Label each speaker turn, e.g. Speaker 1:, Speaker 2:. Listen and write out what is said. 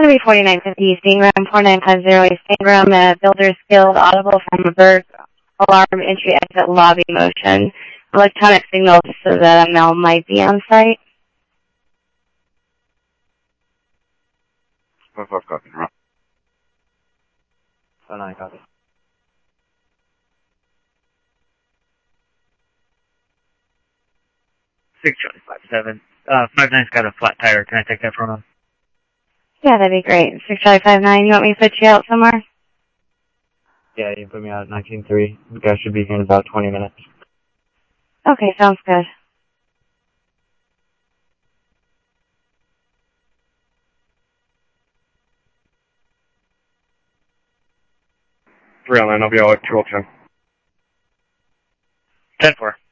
Speaker 1: going to be 4950 East Ingram, 4950 East Ingram, Builders Guild, audible from a Berg, alarm, entry, exit, lobby motion. Electronic signals so that a Mel might be on site.
Speaker 2: 5 copy. 9 copy.
Speaker 3: 657. 59's got a flat tire. Can I take that from him?
Speaker 1: Yeah, that'd be great. 659, you want me to put you out somewhere?
Speaker 2: Yeah, you can put me out at 19.3. The guy should be here in about 20 minutes.
Speaker 1: Okay, sounds good.
Speaker 2: Real, and I'll be out at 2:10.
Speaker 3: 10-4.